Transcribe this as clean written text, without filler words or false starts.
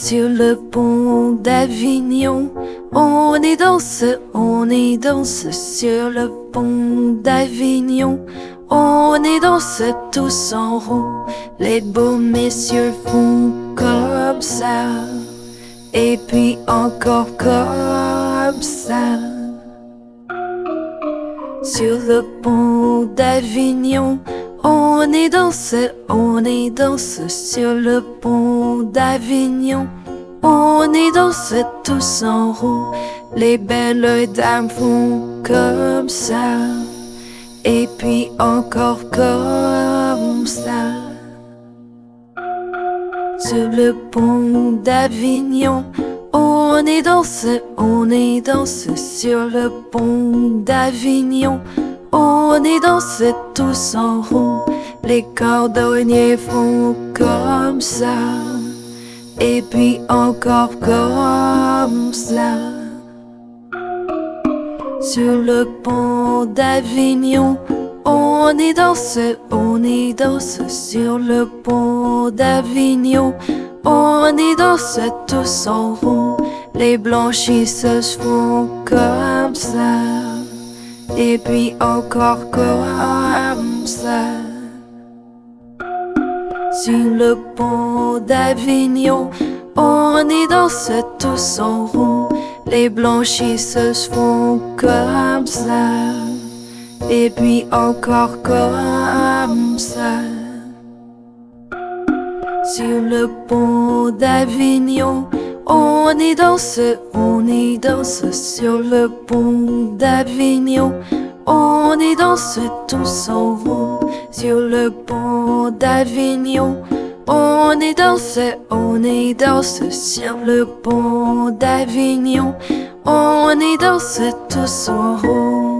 Sur le pont d'Avignon, on est danse sur le pont d'Avignon. On est danse tous en rond, les beaux messieurs font comme ça, et puis encore comme ça. Sur le pont d'Avignon, on est danse sur le pont d'Avignon. On est danse tous en rond, les belles dames font comme ça, et puis encore comme ça. Sur le pont d'Avignon, on est danse sur le pont d'Avignon. On est danse tous en rond, les cordonniers font comme ça, et puis encore comme ça. Sur le pont d'Avignon, on est danse sur le pont d'Avignon. On est danse tous en rond, les blanchisseuses font comme ça, et puis encore comme ça. Sur le pont d'Avignon, on est danse tous en rond, les blanchisseuses font comme ça, et puis encore comme ça. Sur le pont d'Avignon, on est danse sur le pont d'Avignon. On est danse tous en rond, sur le pont d'Avignon. On est danse sur le pont d'Avignon. On est danse tous en rond.